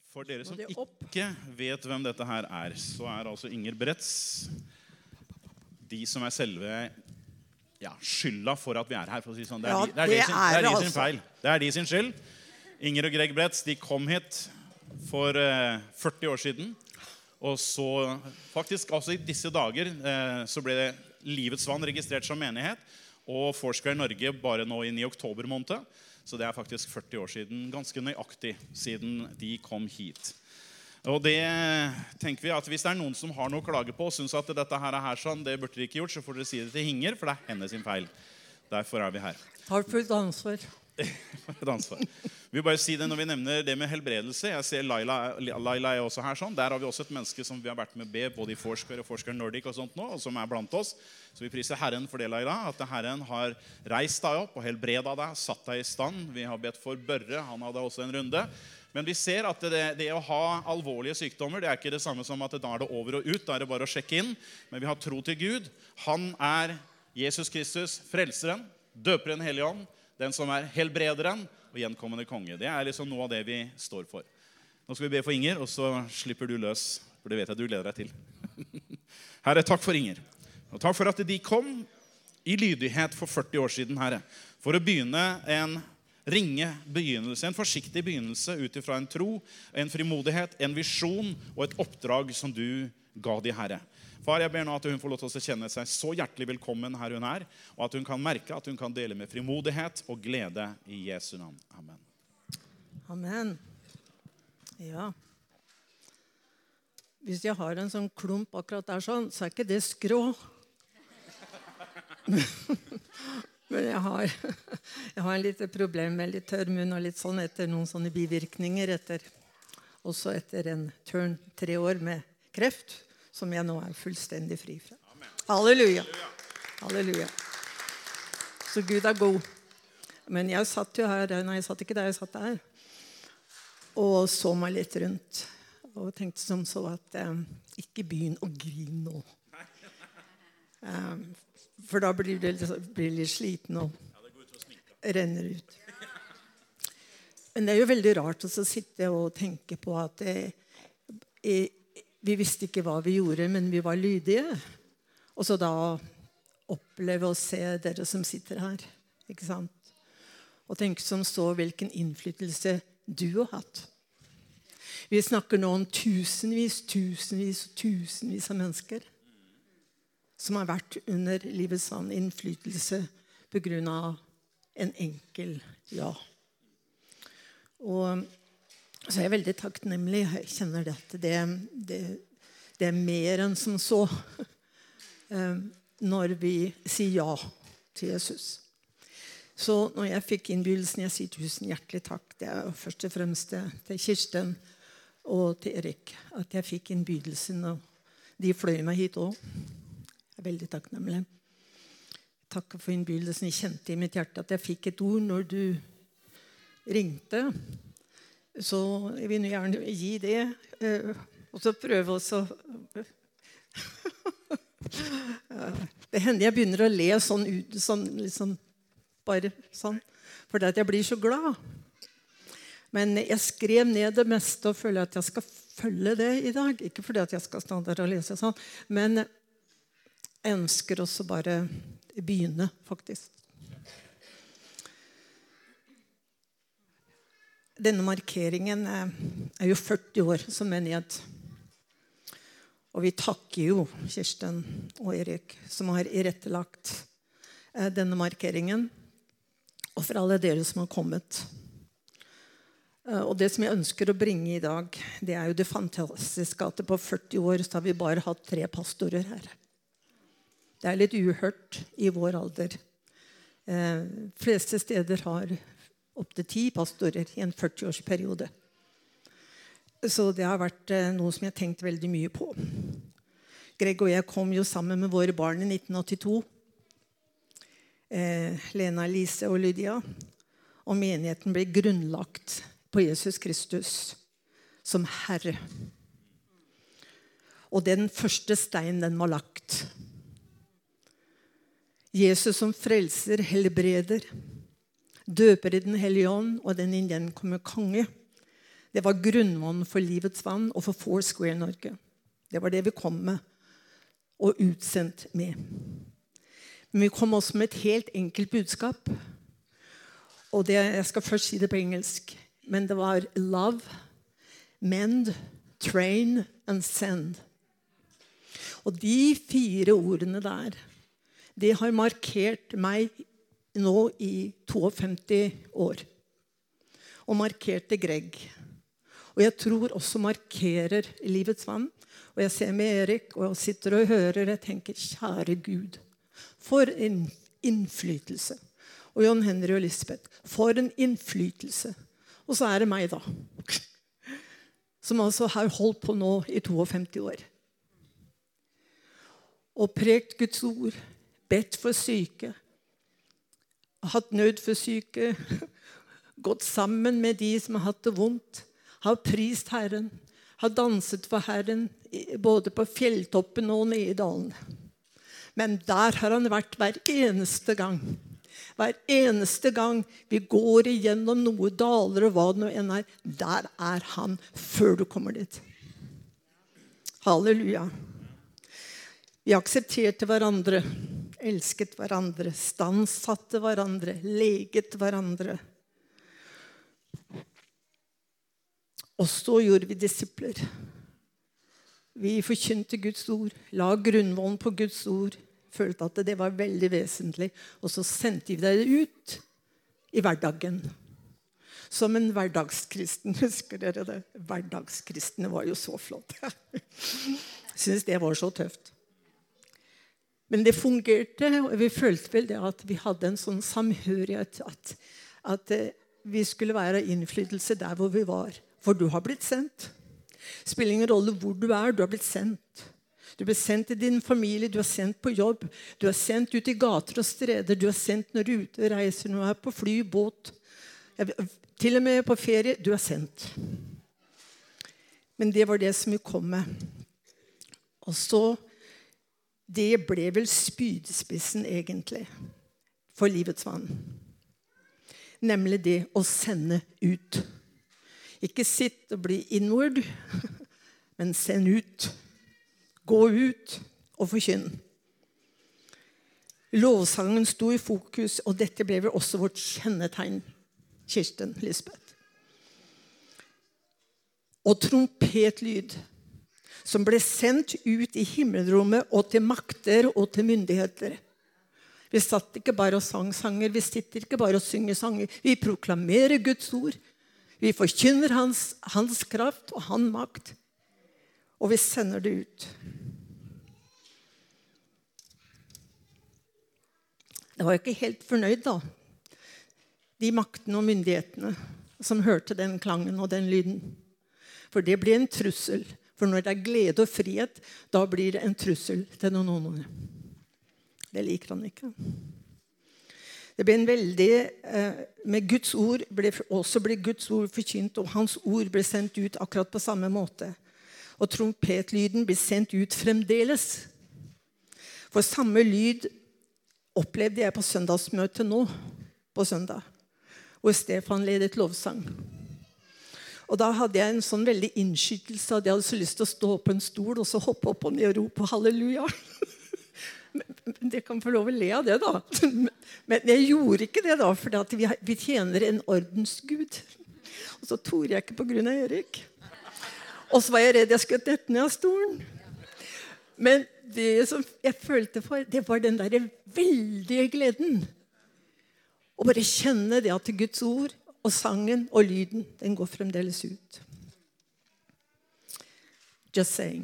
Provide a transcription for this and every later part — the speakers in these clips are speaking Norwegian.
For dere som ikke vet hvem dette her så altså Inger Bretz de som selve skylda for at vi her, for å si sånn. Det er de sin feil. Det de sin skyld. Inger og Greg Bretz, de kom hit for 40 år siden. Og så, faktisk, altså i disse dager, så ble det Livets Vann registrert som menighet. Og Foursquare Norge bare nå inn i oktober måned. Så det faktisk 40 år siden, ganske nøyaktig siden de kom hit. Og det tenker vi at hvis det noen som har noe å klage på og synes at dette her sånn, det burde de ikke gjort, så får dere si det til Inger, for det hennes sin feil. Derfor vi her. Har fullt ansvar. Et ansvar. Vi vil bare si det når vi nevner det med helbredelse. Jeg ser Laila også her sånn. Der har vi også et menneske som vi har vært med både i Foursquare og Foursquare Nordic og sånt nå, og som blant oss. Så vi priser Herren for det, Laila, at Herren har reist deg opp og helbredet deg, satt deg i stand. Vi har bedt for Børre, han hadde også en runde. Men vi ser at det å ha alvorlige sykdommer, det ikke det samme som at da det over og ut, da det bare å sjekke inn. Men vi har tro til Gud. Han Jesus Kristus, frelseren, døperen Hellige Ånd, den som helbrederen og gjenkommende konge. Det liksom noe av det vi står for. Nå skal vi be for Inger, og så slipper du løs, for det vet jeg du gleder deg til. Herre, takk for Inger. Og takk for at de kom i lydighet for 40 år siden, Herre, for å begynne en ringe begynnelse, en forsiktig begynnelse utifra en tro, en frimodighet, en visjon og et oppdrag som du ga de, Herre. Far, jeg ber nå at hun får lov til å kjenne seg så hjertelig velkommen her hun og at hun kan merke at hun kan dele med frimodighet og glede i Jesu navn. Amen. Amen. Ja. Hvis jeg har en sånn klump akkurat der sånn, så ikke det skrå. Men jeg har en lite problem med litt tørrmunn og litt sånn etter noen sånne bivirkninger også etter en 3 år med kreft, som jeg nå fullstendig fri fra. Amen. Halleluja. Halleluja. Så Gud god. Men jeg satt jo her, nei, jeg satt ikke der, jeg satt der, og så meg litt rundt, og tenkte som så at ikke begynn å grine nå. For da blir det litt sliten og renner ut. Men det jo veldig rart å sitte og tenke på at vi visste ikke hva vi gjorde, men vi var lydige. Og så da oppleve å se dere som sitter her, ikke sant? Og tenke som så hvilken innflytelse du har hatt. Vi snakker nå om tusenvis av mennesker som har vært under livets vann innflytelse på grunn av en enkel ja. Og så jeg veldig takknemlig. Jeg kjenner det at det mer enn som så når vi sier ja til Jesus. Så når jeg fikk innbydelsen, jeg sier tusen hjertelig takk. Det først og fremst til Kirsten og til Erik at jeg fikk innbydelsen, og de fløy meg hit også. Jeg veldig takknemlig. Takk for innbydelsen. Jeg kjente i mitt hjerte at jeg fikk et ord når du ringte. Så jeg vil gjerne gi det, og så prøve også. Det hender jeg begynner å le sånn ut, liksom, bare sånn, fordi at jeg blir så glad. Men jeg skrev ned det meste og føler at jeg skal følge det i dag. Ikke fordi at jeg skal stå der og lese sånn, men jeg ønsker også bare begynne, faktisk. Denne markeringen jo 40 år som menighet. Og vi takker jo Kirsten og Erik som har irettelagt denne markeringen. Og for alle dere som har kommet. Og det som jeg ønsker å bringe i dag, det jo det fantastiske at på 40 år så har vi bare hatt 3 pastorer her. Det litt uhørt i vår alder. Fleste steder har opp til 10 pastorer i en 40-årsperiode. Så det har vært noe som jeg har tenkt veldig mye på. Greg og jeg kom jo sammen med våre barn i 1982. Lena, Lise og Lydia. Og menigheten ble grunnlagt på Jesus Kristus som Herre. Og den første steinen den var lagt. Jesus som frelser, helbreder, døper i den hellige ånd, og den kommer konge. Det var grunnvann for Livets vann og for Foursquare Norge. Det var det vi kom med og utsendt med. Men vi kom også med et helt enkelt budskap. Og jeg skal først si det på engelsk. Men det var love, mend, train and send. Og de 4 ordene der, det har markert meg nå i 52 år. Og markerte Greg. Og jeg tror også markerer Livets vann. Og jeg ser med Erik, og jeg sitter og hører, jeg tenker, kjære Gud, for en innflytelse. Og John Henry og Lisbeth, for en innflytelse. Og så det meg da, som altså har holdt på nå i 52 år. Og prekt Guds ord, bedt for syke, hatt nød for syke, gått sammen med de som har hatt det vondt, har prist Herren, har danset for Herren, både på fjelltoppen og nede i dalen. Men der har han vært hver eneste gang. Hver eneste gang vi går igjennom noen daler og hva det nå enn der han før du kommer dit. Halleluja. Vi aksepterte hverandre, elsket hverandre, standsatte hverandre, leget hverandre. Og så gjorde vi disipler. Vi forkynte Guds ord, la grunnvollen på Guds ord, følte at det var veldig vesentlig, og så sendte vi det ut i hverdagen. Som en hverdagskristen, husker dere det? Hverdagskristne var jo så flott. Jeg synes det var så tøft. Men det fungerte, og vi følte vel det at vi hadde en sånn samhørighet, at vi skulle være innflytelse der hvor vi var. For du har blitt sendt. Spiller ingen rolle hvor du har blitt sendt. Du ble sendt til din familie, du er sendt på jobb, du er sendt ut i gater og streder, du er sendt når du er ute og reiser, når du er på fly, båt, til og med på ferie, du er sendt. Men det var det som vi kom med. Og så, det ble vel spydspissen egentlig, for Livets vann. Nemlig det å sende ut. Ikke sitt og bli inward, men send ut. Gå ut og forkynn. Lovsangen sto i fokus, og dette ble vel også vårt kjennetegn, Kirsten, Lisbeth. Og trompetlyd, som ble sendt ut i himmelrommet og til makter og til myndigheter. Vi satt ikke bare og sang sanger, vi sitter ikke bare og synger sanger. Vi proklamerer Guds ord. Vi forkynner hans kraft og hans makt. Og vi sender det ut. Jeg var ikke helt fornøyd da. De maktene og myndighetene som hørte den klangen og den lyden. For det blir en trussel. For når det er glede og frihet, da blir det en trussel til noen. Det liker han ikke. Det ble en veldig, med Guds ord, ble Guds ord forkynt, og hans ord ble sendt ut akkurat på samme måte. Og trompetlyden ble sendt ut fremdeles. For samme lyd opplevde jeg på søndagsmøtet nå, på søndag, hvor Stefan ledet lovsang. Og da hadde jeg en sånn veldig innskytelse at jeg hadde så lyst til å stå på en stol og så hoppe opp og ned og rope halleluja. Men det kan få lov å le av det da. Men jeg gjorde ikke det da, for vi tjener en ordensgud. Og så torde jeg ikke på grunn av Erik. Og så var jeg redd jeg skulle dette ned av stolen. Men det som jeg følte for, det var den der veldige gleden. Å bare kjenne det at Guds ord og sangen og lyden, den går fremdeles ut. Just saying.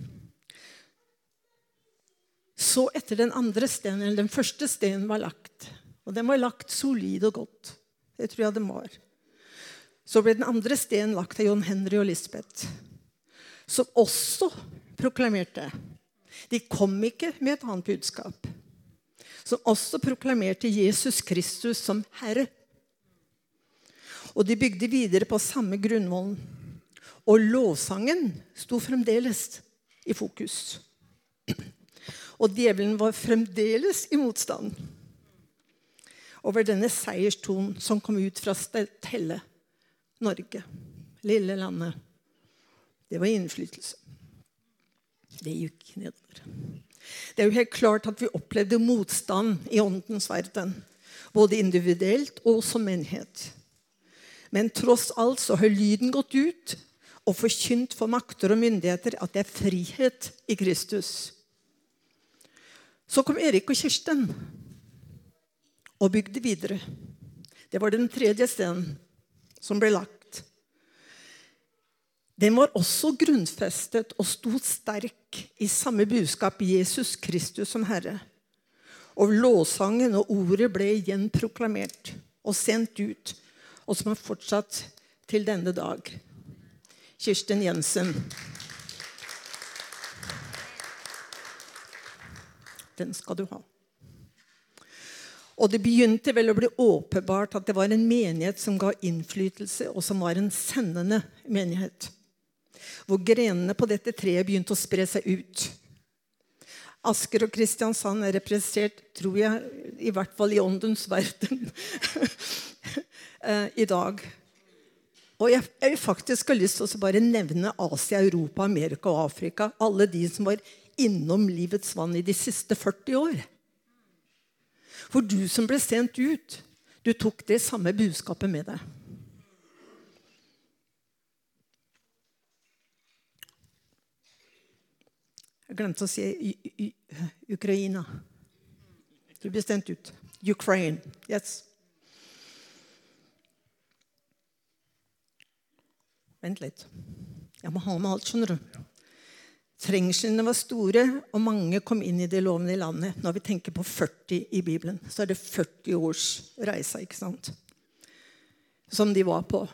Så etter den andre stenen, eller den første stenen var lagt, og den var lagt solid og godt. Det tror jeg den var. Så ble den andre stenen lagt av John Henry og Lisbeth, som også proklamerte. De kom ikke med et annet budskap. Som også proklamerte Jesus Kristus som Herre. Og de bygde videre på samme grunnvollen. Og lovsangen sto fremdeles i fokus. Og djevelen var fremdeles i motstand over denne seierstonen som kom ut fra Stelle, Norge, lille landet. Det var innflytelse. Det gikk nedover. Det jo helt klart at vi opplevde motstand i åndens verden, både individuelt og som menighet. Men tross alt så har lyden gått ut og forkynt for makter og myndigheter at det frihet i Kristus. Så kom Erik og Kirsten og bygde videre. Det var den tredje stenen som ble lagt. Den var også grunnfestet og stod sterk i samme budskap Jesus Kristus som Herre. Og lovsangen og ordet ble igjen proklamert og sendt ut, og som har fortsatt til denne dag. Kirsten Jensen. Den skal du ha. Og det begynte vel å bli åpenbart at det var en menighet som ga innflytelse, og som var en sendende menighet. Hvor grenene på dette treet begynte å spre seg ut. Asker og Kristiansand er representert, tror jeg, i hvert fall i åndens verden i dag. Og jeg faktisk har lyst til å bare nevne Asia, Europa, Amerika og Afrika. Alle de som var innom livets vann i de siste 40 år. For du som ble sendt ut, du tok det samme budskapet med deg. Jeg glemte å si Ukraina. Du ble sendt ut. Ukraine, yes. Vent litt. Jeg må ha med alt, skjønner du. Trengslene var store, og mange kom inn i det lovende landet. Når vi tenker på 40 i Bibelen, så er det 40 års reise, ikke sant? Som de var på.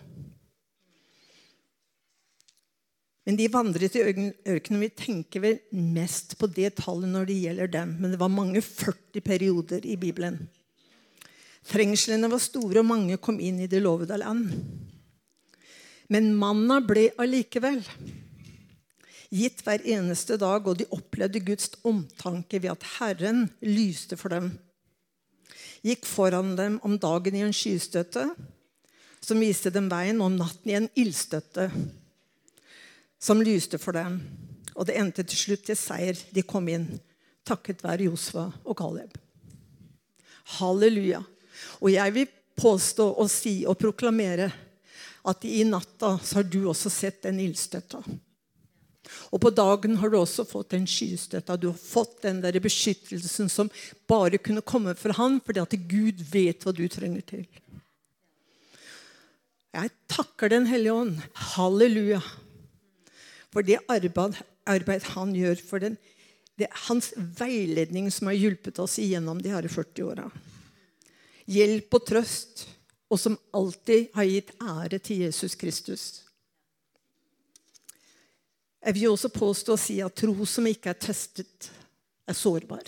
Men de vandret i ørkenen. Vi tenker vel mest på det tallet når det gjelder dem. Men det var mange 40 perioder i Bibelen. Trengslene var store, og mange kom inn i det lovede land. Men manna ble allikevel gitt hver eneste dag, og de opplevde Guds omtanke ved at Herren lyste for dem. Gikk foran dem om dagen i en skystøtte, som viste dem veien, og om natten i en ildstøtte, som lyste for dem. Og det endte til slutt til seier. De kom inn, takket være Josva og Kaleb. Halleluja. Og jeg vil påstå og si og proklamere at i natta så har du også sett den ildstøtta. Og på dagen har du også fått den skystøtta. Du har fått den der beskyttelsen som bare kunne komme fra han, fordi at Gud vet hva du trenger til. Jeg takker den hellige ånd. Halleluja. For det arbeid han gjør, for det er hans veiledning som har hjulpet oss igjennom de her 40 årene. Hjelp og trøst, og som alltid har gitt ære til Jesus Kristus. Jeg vil også påstå å si at tro som ikke er testet, er sårbar.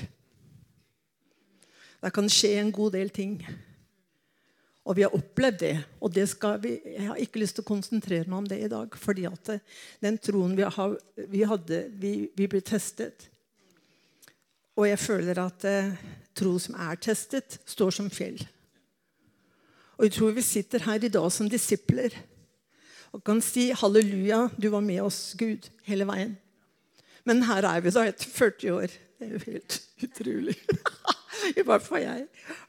Det kan skje en god del ting. Og vi har opplevd det, og det skal jeg har ikke lyst til å konsentrere meg om det i dag, fordi at den troen vi ble testet. Og jeg føler at tro som er testet, står som fjell. Og jeg tror vi sitter her i dag som disipler, og kan si, halleluja, du var med oss, Gud, hele veien. Men her er vi da etter 40 år. Det er jo helt utrolig. I hvert fall jeg.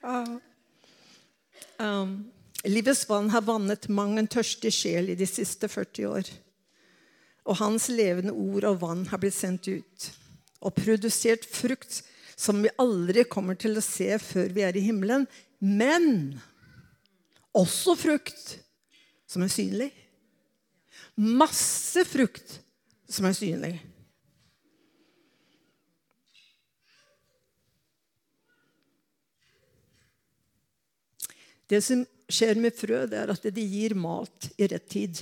Livets vann har vannet mang en tørstig sjel i de siste 40 år. Og hans levende ord og vann har blitt sendt ut. Og produsert frukt som vi aldri kommer til å se før vi er i himmelen. Men også frukt som er synlig. Masse frukt som er synlig. Det som skjer med frø, det er at det gir mat i rett tid.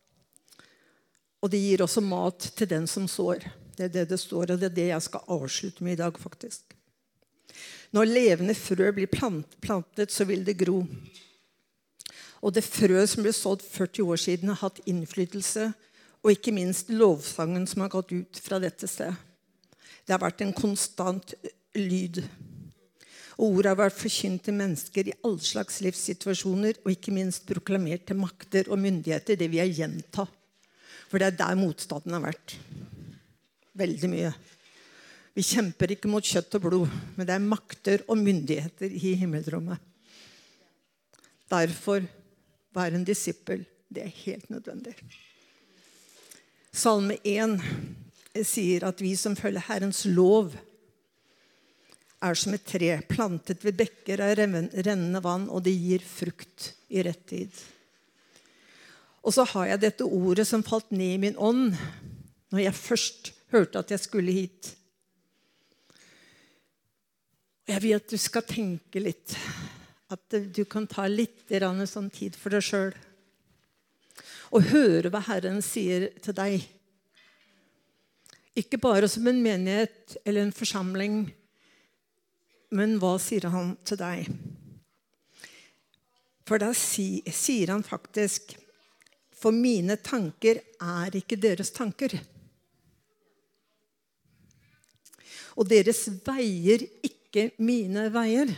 Og det gir også mat til den som sår. Det er det det står, og det er det jeg skal avslutte med i dag, faktisk. Når levende frø blir plantet, så vil det gro. Og det frø som ble sådd 40 år siden har hatt innflytelse, og ikke minst lovsangen som har gått ut fra dette sted. Det har vært en konstant lyd. Og ordet har vært forkynt til mennesker i alle slags livssituasjoner, og ikke minst proklamert til makter og myndigheter, det vil jeg gjenta. For det der motstanden har vært. Veldig mye. Vi kjemper ikke mot kjøtt og blod, men det makter og myndigheter i himmelrommet. Derfor, være en disippel, det helt nødvendig. Salme 1 sier at vi som følger Herrens lov som et tre, plantet ved bekker av rennende vann, og det gir frukt i rett tid. Og så har jeg dette ordet som falt ned i min ånd, når jeg først hørte at jeg skulle hit. Og jeg vil at du skal tenke litt, at du kan ta litt sånn tid for deg selv, og høre hva Herren sier til deg. Ikke bare som en menighet eller en forsamling, men hva sier han til deg? For da sier han faktisk, for mine tanker ikke deres tanker. Og deres veier ikke mine veier.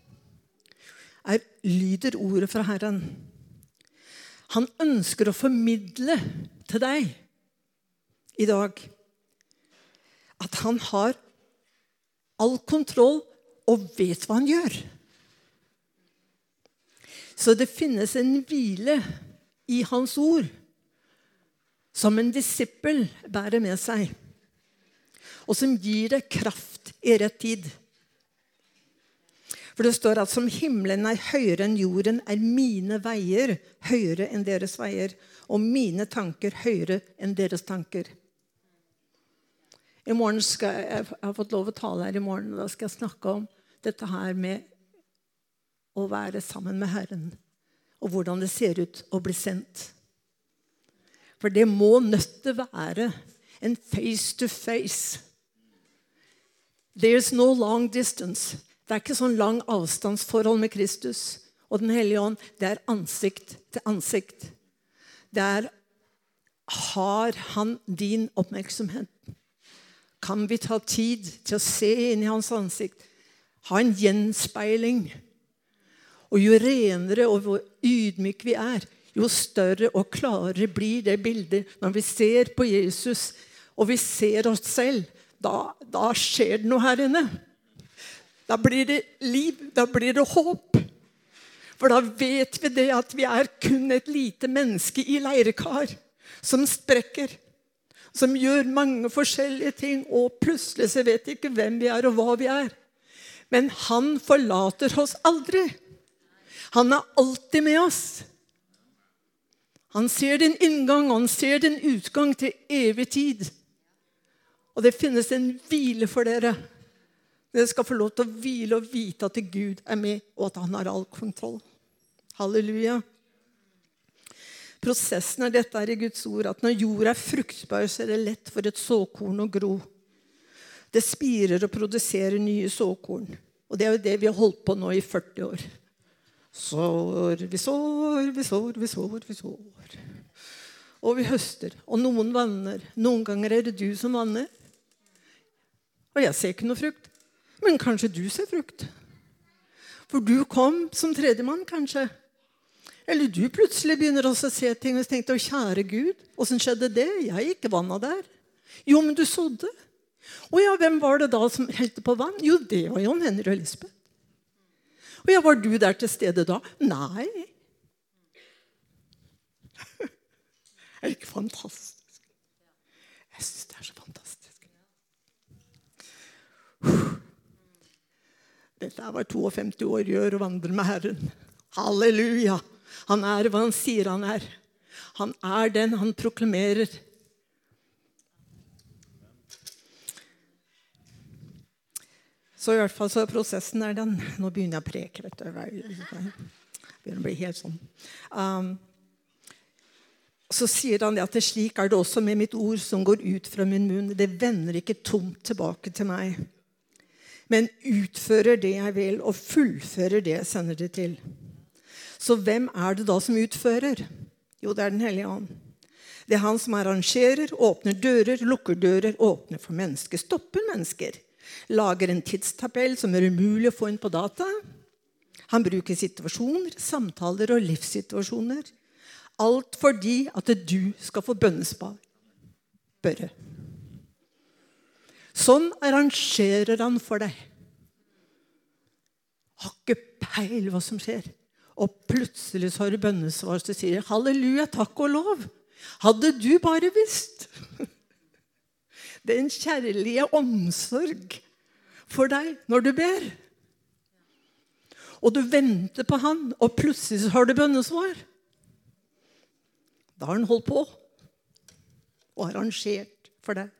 Lyder ordet fra Herren. Han ønsker å formidle til deg i dag at han har all kontroll og vet hva han gjør. Så det finnes en hvile i hans ord som en disippel bærer med seg, og som gir deg kraft i rett tid. For det står at som himmelen høyere enn jorden, mine veier høyere enn deres veier, og mine tanker høyere enn deres tanker. I morgen jeg har fått lov å tale her i morgen, og da skal jeg snakke om dette her med å være sammen med Herren, og hvordan det ser ut å bli sendt. For det må nødt til å være en face to face. There's no long distance. Det ikke sånn lang avstandsforhold med Kristus og den hellige ånd. Det ansikt til ansikt. Der har han din oppmerksomhet. Kan vi ta tid til å se inn i hans ansikt? Ha en gjenspeiling. Og jo renere og hvor ydmyk vi jo større og klarere blir det bildet når vi ser på Jesus, og vi ser oss selv. Da skjer det noe her inne. Da blir det liv, da blir det håp. For da vet vi det at vi kun et lite menneske i leirekar som sprekker, som gjør mange forskjellige ting, og plutselig så vet vi ikke hvem vi og hva vi Men han forlater oss aldri. Han alltid med oss. Han ser din inngang, og han ser din utgang til evig tid. Og det finnes en hvile for dere. Dere skal få lov til å hvile og vite at Gud med, og at han har all kontroll. Halleluja. Prosessen dette i Guds ord, at når jord fruktbar, så det lett for et såkorn å gro. Det spirer og produserer nye såkorn. Og det jo det vi har holdt på nå i 40 år. Vi sår. Og vi høster. Og noen vanner. Noen ganger det du som vanner. Og jeg ser ikke noe frukt. Men kanskje du ser frukt. For du kom som tredjemann, kanskje. Eller du plutselig begynner også å se ting og tenkte, kjære Gud, hvordan skjedde det? Jeg ikke vannet der. Jo, men du sådde. Og ja, hvem var det da som helte på vann? Jo, det var Jon Henry og Lisbeth. Og ja, var du der til stede da? Nei. Det ikke fantastisk? Jeg synes det så fantastisk. Dette var 52 år gjør og vandrer med Herren. Halleluja! Han hva han sier han Han den han proklamerer. Så i hvert fall så prosessen den. Nå begynner jeg å preke, vet du. Det begynner å bli helt sånn. Så sier han at det slik det også med mitt ord som går ut fra min munn. Det vender ikke tomt tilbake til meg. Men utfører det jeg vil, og fullfører det jeg sender det til. Så hvem det da som utfører? Jo, det den hellige ånd. Det han som arrangerer, åpner dører, lukker dører, åpner for mennesker, stopper mennesker. Lager en tidstabell som er umulig å få inn på data. Han bruker situasjoner, samtaler og livssituasjoner. Alt fordi at du skal få bønnesvar. Børre. Sånn arrangerer han for deg. Har ikke peil hva som skjer. Og plutselig så har du bønnesvar som sier, halleluja, takk og lov. Hadde du bare visst. Det er en kjærlige omsorg for deg når du ber. Og du venter på han, og plutselig så har du bønnesvar. Da har han holdt på og arrangert for deg.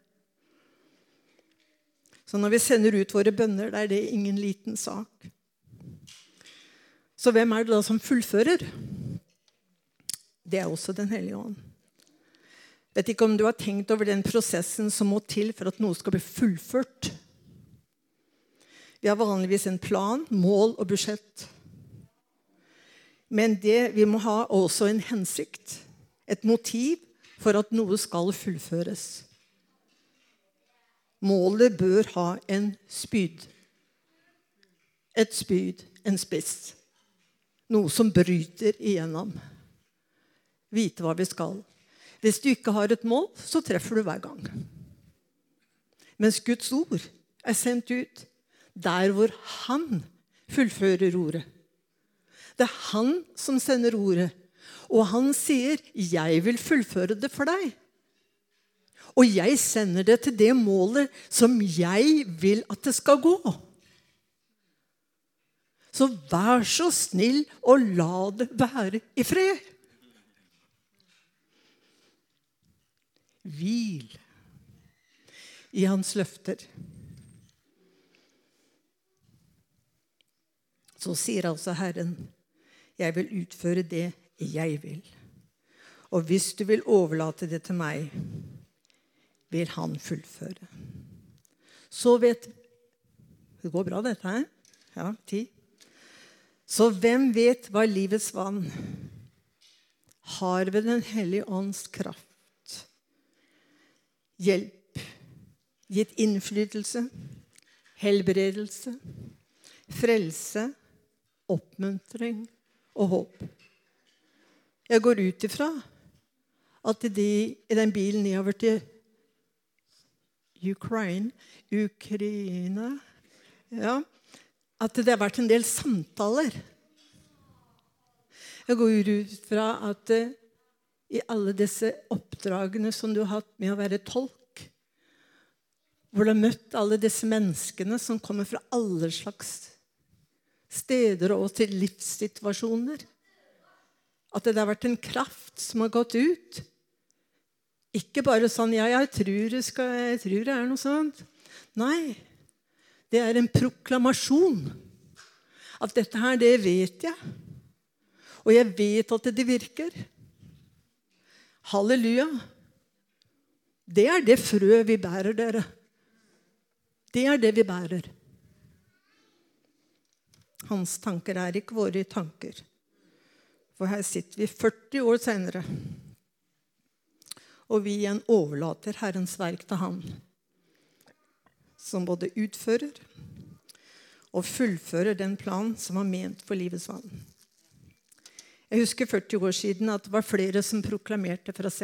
Så når vi sender ut våre bønner, det er det ingen liten sak. Så hvem er det da som fullfører? Det er også Den hellige ånd. Vet ikke om du har tenkt over den prosessen som må til for at noe skal bli fullført. Vi har vanligvis en plan, mål og budsjett. Men vi må ha også en hensikt, et motiv for at noe skal fullføres. Målet bør ha en spyd. Et spyd, en spiss. Noe som bryter igjennom. Vite hva vi skal. Hvis du ikke har et mål, så treffer du hver gang. Mens Guds ord er sendt ut der hvor han fullfører ordet. Det er han som sender ordet. Og han sier, jeg vil fullføre det for deg. Og jeg sender det til det målet som jeg vil at det skal gå. Så vær så snill og la det være i fred. Hvil i hans løfter. Så sier altså Herren, jeg vil utføre det jeg vil. Og hvis du vil overlate det til meg, vil han fullføre. Så vet, det går bra dette her, ja, 10. Så hvem vet hva livets vann har ved Den hellige ånds kraft? Hjelp, gitt innflytelse, helbredelse, frelse, oppmuntring og håp. Jeg går ut ifra at i den bilen nedover til Ukraina, ja, at det har vært en del samtaler. Jeg går ut fra at i alle disse oppdragene som du har hatt med å være tolk, hvor du har møtt alle disse menneskene som kommer fra alle slags steder og til livssituasjoner, at det har vært en kraft som har gått ut. Ikke bare sånn, ja, jeg tror det er noe sånt. Nei, det er en proklamasjon. At dette her, det vet jeg. Og jeg vet at det virker. Halleluja. Det er det frø vi bærer, dere. Det er det vi bærer. Hans tanker er ikke våre tanker. For her sitter vi 40 år senere. Og vi igjen overlater Herrens verk til han. Som både utfører og fullfører den plan som var ment for livets vann. Jeg husker 40 år siden at det var flere som proklamerte fra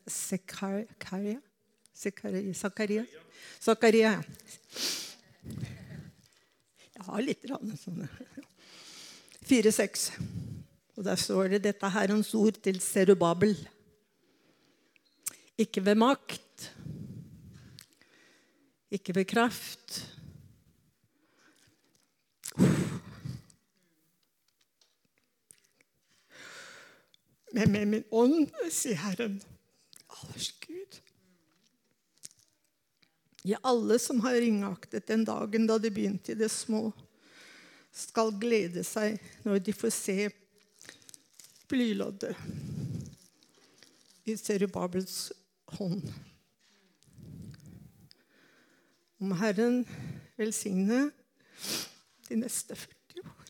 Zakaria. Jeg har litt sånne. 4:6. Og der står det dette Herrens ord til Zerubabel. Ikke ved makt, ikke ved kraft. Men med min ånd, sier Herren, allers Gud. Ja, alle som har ringaktet den dagen da de begynte i det små, skal glede seg når de får se blyloddet i Zerubabels hånd. Om Herren velsigne de neste 40 år.